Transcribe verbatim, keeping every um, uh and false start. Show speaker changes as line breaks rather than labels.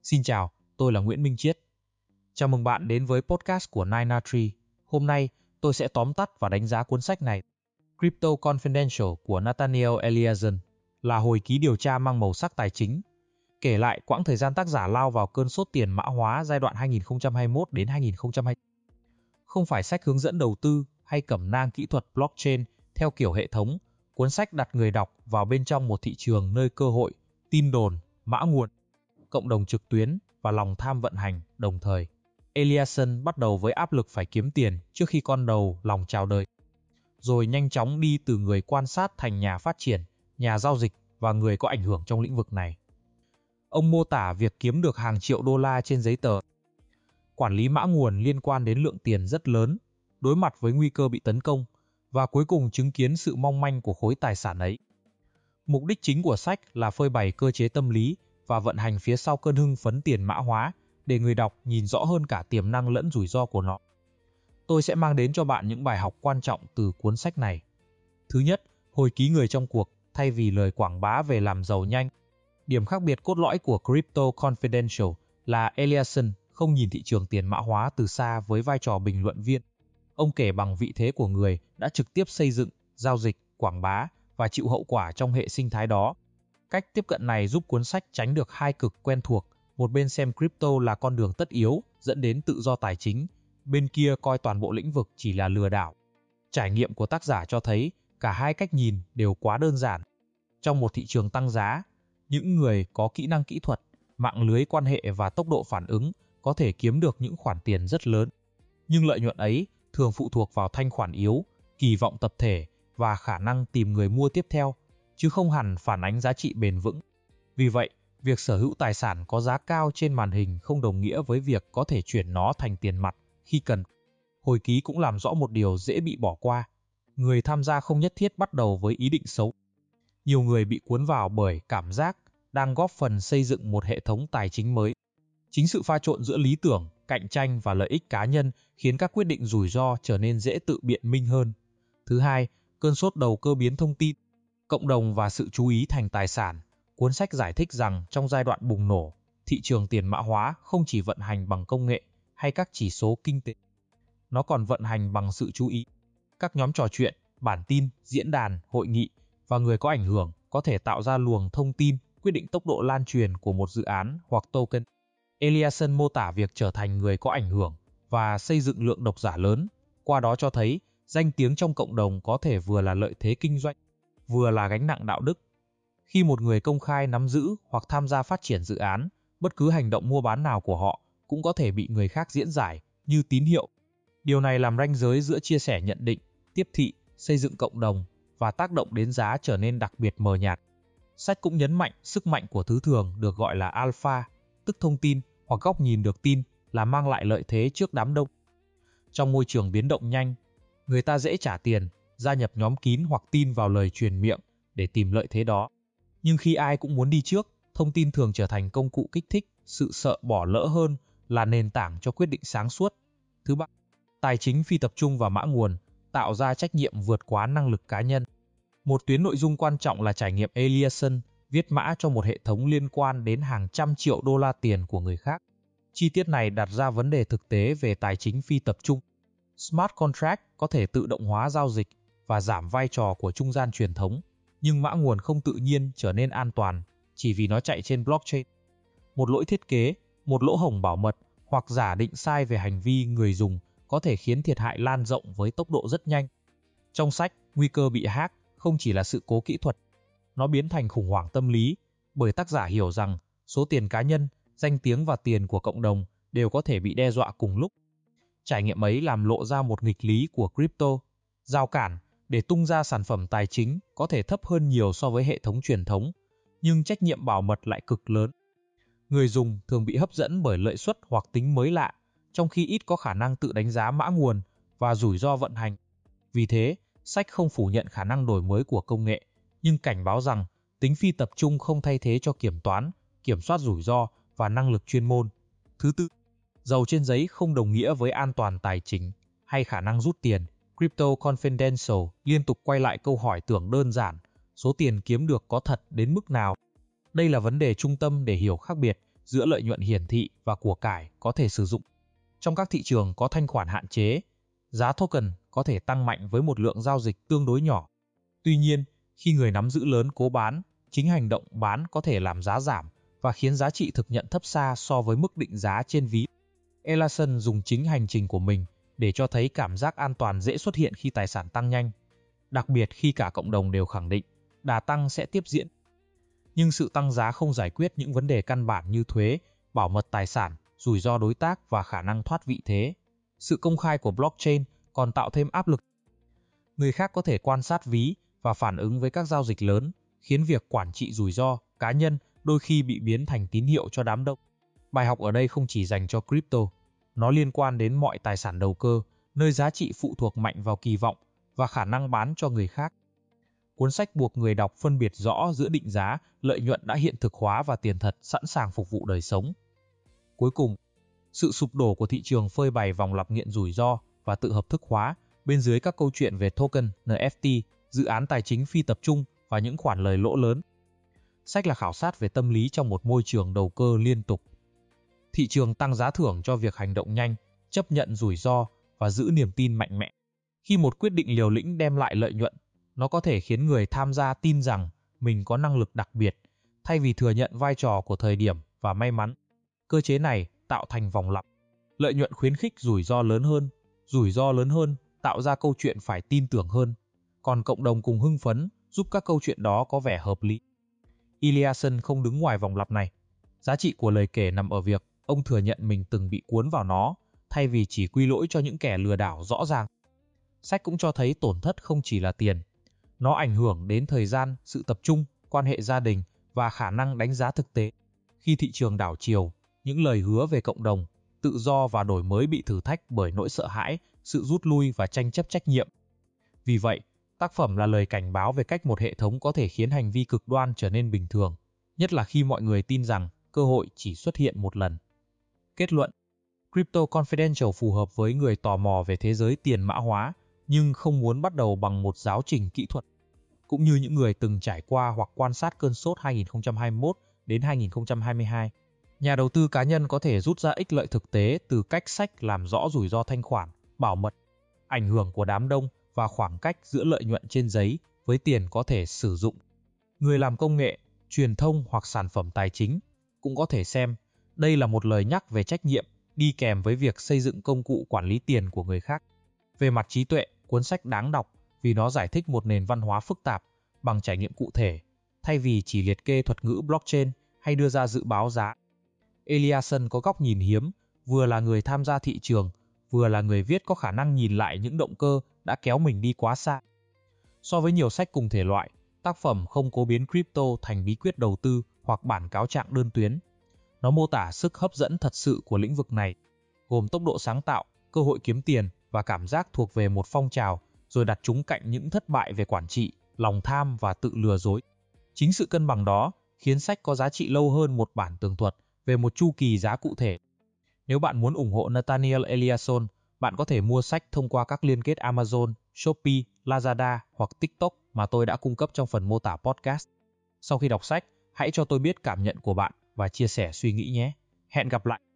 Xin chào, tôi là Nguyễn Minh Chiết. Chào mừng bạn đến với podcast của Nine A Tree. Hôm nay, tôi sẽ tóm tắt và đánh giá cuốn sách này. Crypto Confidential của Nathaniel Eliason là hồi ký điều tra mang màu sắc tài chính, kể lại quãng thời gian tác giả lao vào cơn sốt tiền mã hóa giai đoạn hai nghìn không trăm hai mươi mốt đến hai nghìn không trăm hai mươi. Không phải sách hướng dẫn đầu tư hay cẩm nang kỹ thuật blockchain theo kiểu hệ thống, cuốn sách đặt người đọc vào bên trong một thị trường nơi cơ hội, tin đồn, mã nguồn, cộng đồng trực tuyến và lòng tham vận hành đồng thời. Eliason bắt đầu với áp lực phải kiếm tiền trước khi con đầu lòng chào đời, rồi nhanh chóng đi từ người quan sát thành nhà phát triển, nhà giao dịch và người có ảnh hưởng trong lĩnh vực này. Ông mô tả việc kiếm được hàng triệu đô la trên giấy tờ, quản lý mã nguồn liên quan đến lượng tiền rất lớn, đối mặt với nguy cơ bị tấn công, và cuối cùng chứng kiến sự mong manh của khối tài sản ấy. Mục đích chính của sách là phơi bày cơ chế tâm lý và vận hành phía sau cơn hưng phấn tiền mã hóa để người đọc nhìn rõ hơn cả tiềm năng lẫn rủi ro của nó. Tôi sẽ mang đến cho bạn những bài học quan trọng từ cuốn sách này. Thứ nhất, hồi ký người trong cuộc thay vì lời quảng bá về làm giàu nhanh. Điểm khác biệt cốt lõi của Crypto Confidential là Eliason không nhìn thị trường tiền mã hóa từ xa với vai trò bình luận viên. Ông kể bằng vị thế của người đã trực tiếp xây dựng, giao dịch, quảng bá và chịu hậu quả trong hệ sinh thái đó. Cách tiếp cận này giúp cuốn sách tránh được hai cực quen thuộc, một bên xem crypto là con đường tất yếu dẫn đến tự do tài chính, bên kia coi toàn bộ lĩnh vực chỉ là lừa đảo. Trải nghiệm của tác giả cho thấy cả hai cách nhìn đều quá đơn giản. Trong một thị trường tăng giá, những người có kỹ năng kỹ thuật, mạng lưới quan hệ và tốc độ phản ứng có thể kiếm được những khoản tiền rất lớn. Nhưng lợi nhuận ấy thường phụ thuộc vào thanh khoản yếu, kỳ vọng tập thể và khả năng tìm người mua tiếp theo, chứ không hẳn phản ánh giá trị bền vững. Vì vậy, việc sở hữu tài sản có giá cao trên màn hình không đồng nghĩa với việc có thể chuyển nó thành tiền mặt khi cần. Hồi ký cũng làm rõ một điều dễ bị bỏ qua. Người tham gia không nhất thiết bắt đầu với ý định xấu. Nhiều người bị cuốn vào bởi cảm giác đang góp phần xây dựng một hệ thống tài chính mới. Chính sự pha trộn giữa lý tưởng, cạnh tranh và lợi ích cá nhân khiến các quyết định rủi ro trở nên dễ tự biện minh hơn. Thứ hai, cơn sốt đầu cơ biến thông tin, cộng đồng và sự chú ý thành tài sản. Cuốn sách giải thích rằng trong giai đoạn bùng nổ, thị trường tiền mã hóa không chỉ vận hành bằng công nghệ hay các chỉ số kinh tế. Nó còn vận hành bằng sự chú ý. Các nhóm trò chuyện, bản tin, diễn đàn, hội nghị và người có ảnh hưởng có thể tạo ra luồng thông tin, quyết định tốc độ lan truyền của một dự án hoặc token. Eliason mô tả việc trở thành người có ảnh hưởng và xây dựng lượng độc giả lớn, qua đó cho thấy danh tiếng trong cộng đồng có thể vừa là lợi thế kinh doanh, vừa là gánh nặng đạo đức. Khi một người công khai nắm giữ hoặc tham gia phát triển dự án, bất cứ hành động mua bán nào của họ cũng có thể bị người khác diễn giải như tín hiệu. Điều này làm ranh giới giữa chia sẻ nhận định, tiếp thị, xây dựng cộng đồng và tác động đến giá trở nên đặc biệt mờ nhạt. Sách cũng nhấn mạnh sức mạnh của thứ thường được gọi là alpha, tức thông tin hoặc góc nhìn được tin là mang lại lợi thế trước đám đông. Trong môi trường biến động nhanh, người ta dễ trả tiền, gia nhập nhóm kín hoặc tin vào lời truyền miệng để tìm lợi thế đó. Nhưng khi ai cũng muốn đi trước, thông tin thường trở thành công cụ kích thích, sự sợ bỏ lỡ hơn là nền tảng cho quyết định sáng suốt. Thứ ba, tài chính phi tập trung và mã nguồn tạo ra trách nhiệm vượt quá năng lực cá nhân. Một tuyến nội dung quan trọng là trải nghiệm Eliason viết mã cho một hệ thống liên quan đến hàng trăm triệu đô la tiền của người khác. Chi tiết này đặt ra vấn đề thực tế về tài chính phi tập trung. Smart contract có thể tự động hóa giao dịch và giảm vai trò của trung gian truyền thống, nhưng mã nguồn không tự nhiên trở nên an toàn chỉ vì nó chạy trên blockchain. Một lỗi thiết kế, một lỗ hổng bảo mật hoặc giả định sai về hành vi người dùng có thể khiến thiệt hại lan rộng với tốc độ rất nhanh. Trong sách, nguy cơ bị hack không chỉ là sự cố kỹ thuật, nó biến thành khủng hoảng tâm lý, bởi tác giả hiểu rằng số tiền cá nhân, danh tiếng và tiền của cộng đồng đều có thể bị đe dọa cùng lúc. Trải nghiệm ấy làm lộ ra một nghịch lý của crypto. Rào cản để tung ra sản phẩm tài chính có thể thấp hơn nhiều so với hệ thống truyền thống, nhưng trách nhiệm bảo mật lại cực lớn. Người dùng thường bị hấp dẫn bởi lợi suất hoặc tính mới lạ, trong khi ít có khả năng tự đánh giá mã nguồn và rủi ro vận hành. Vì thế, sách không phủ nhận khả năng đổi mới của công nghệ, nhưng cảnh báo rằng tính phi tập trung không thay thế cho kiểm toán, kiểm soát rủi ro và năng lực chuyên môn. Thứ tư, giàu trên giấy không đồng nghĩa với an toàn tài chính hay khả năng rút tiền. Crypto Confidential liên tục quay lại câu hỏi tưởng đơn giản, số tiền kiếm được có thật đến mức nào? Đây là vấn đề trung tâm để hiểu khác biệt giữa lợi nhuận hiển thị và của cải có thể sử dụng. Trong các thị trường có thanh khoản hạn chế, giá token có thể tăng mạnh với một lượng giao dịch tương đối nhỏ. Tuy nhiên, khi người nắm giữ lớn cố bán, chính hành động bán có thể làm giá giảm và khiến giá trị thực nhận thấp xa so với mức định giá trên ví. Ellison dùng chính hành trình của mình để cho thấy cảm giác an toàn dễ xuất hiện khi tài sản tăng nhanh, đặc biệt khi cả cộng đồng đều khẳng định đà tăng sẽ tiếp diễn. Nhưng sự tăng giá không giải quyết những vấn đề căn bản như thuế, bảo mật tài sản, rủi ro đối tác và khả năng thoát vị thế. Sự công khai của blockchain còn tạo thêm áp lực. Người khác có thể quan sát ví và phản ứng với các giao dịch lớn, khiến việc quản trị rủi ro cá nhân đôi khi bị biến thành tín hiệu cho đám đông. Bài học ở đây không chỉ dành cho crypto, nó liên quan đến mọi tài sản đầu cơ, nơi giá trị phụ thuộc mạnh vào kỳ vọng và khả năng bán cho người khác. Cuốn sách buộc người đọc phân biệt rõ giữa định giá, lợi nhuận đã hiện thực hóa và tiền thật sẵn sàng phục vụ đời sống. Cuối cùng, sự sụp đổ của thị trường phơi bày vòng lặp nghiện rủi ro và tự hợp thức hóa bên dưới các câu chuyện về token, en ép tê, dự án tài chính phi tập trung và những khoản lời lỗ lớn. Sách là khảo sát về tâm lý trong một môi trường đầu cơ liên tục. Thị trường tăng giá thưởng cho việc hành động nhanh, chấp nhận rủi ro và giữ niềm tin mạnh mẽ. Khi một quyết định liều lĩnh đem lại lợi nhuận, nó có thể khiến người tham gia tin rằng mình có năng lực đặc biệt, thay vì thừa nhận vai trò của thời điểm và may mắn. Cơ chế này tạo thành vòng lặp. Lợi nhuận khuyến khích rủi ro lớn hơn, rủi ro lớn hơn tạo ra câu chuyện phải tin tưởng hơn, còn cộng đồng cùng hưng phấn giúp các câu chuyện đó có vẻ hợp lý. Ellison không đứng ngoài vòng lặp này. Giá trị của lời kể nằm ở việc ông thừa nhận mình từng bị cuốn vào nó, thay vì chỉ quy lỗi cho những kẻ lừa đảo rõ ràng. Sách cũng cho thấy tổn thất không chỉ là tiền. Nó ảnh hưởng đến thời gian, sự tập trung, quan hệ gia đình và khả năng đánh giá thực tế. Khi thị trường đảo chiều, những lời hứa về cộng đồng, tự do và đổi mới bị thử thách bởi nỗi sợ hãi, sự rút lui và tranh chấp trách nhiệm. Vì vậy, tác phẩm là lời cảnh báo về cách một hệ thống có thể khiến hành vi cực đoan trở nên bình thường, nhất là khi mọi người tin rằng cơ hội chỉ xuất hiện một lần. Kết luận: Crypto Confidential phù hợp với người tò mò về thế giới tiền mã hóa, nhưng không muốn bắt đầu bằng một giáo trình kỹ thuật, cũng như những người từng trải qua hoặc quan sát cơn sốt hai nghìn không trăm hai mươi mốt đến hai nghìn không trăm hai mươi hai. Nhà đầu tư cá nhân có thể rút ra ích lợi thực tế từ cách sách làm rõ rủi ro thanh khoản, bảo mật, ảnh hưởng của đám đông và khoảng cách giữa lợi nhuận trên giấy với tiền có thể sử dụng. Người làm công nghệ, truyền thông hoặc sản phẩm tài chính cũng có thể xem. Đây là một lời nhắc về trách nhiệm đi kèm với việc xây dựng công cụ quản lý tiền của người khác. Về mặt trí tuệ, cuốn sách đáng đọc vì nó giải thích một nền văn hóa phức tạp bằng trải nghiệm cụ thể, thay vì chỉ liệt kê thuật ngữ blockchain hay đưa ra dự báo giá. Ellison có góc nhìn hiếm, vừa là người tham gia thị trường, vừa là người viết có khả năng nhìn lại những động cơ đã kéo mình đi quá xa. So với nhiều sách cùng thể loại, tác phẩm không cố biến crypto thành bí quyết đầu tư hoặc bản cáo trạng đơn tuyến. Nó mô tả sức hấp dẫn thật sự của lĩnh vực này, gồm tốc độ sáng tạo, cơ hội kiếm tiền và cảm giác thuộc về một phong trào, rồi đặt chúng cạnh những thất bại về quản trị, lòng tham và tự lừa dối. Chính sự cân bằng đó khiến sách có giá trị lâu hơn một bản tường thuật về một chu kỳ giá cụ thể. Nếu bạn muốn ủng hộ Nathaniel Eliasson, bạn có thể mua sách thông qua các liên kết Amazon, Shopee, Lazada hoặc TikTok mà tôi đã cung cấp trong phần mô tả podcast. Sau khi đọc sách, hãy cho tôi biết cảm nhận của bạn và chia sẻ suy nghĩ nhé. Hẹn gặp lại!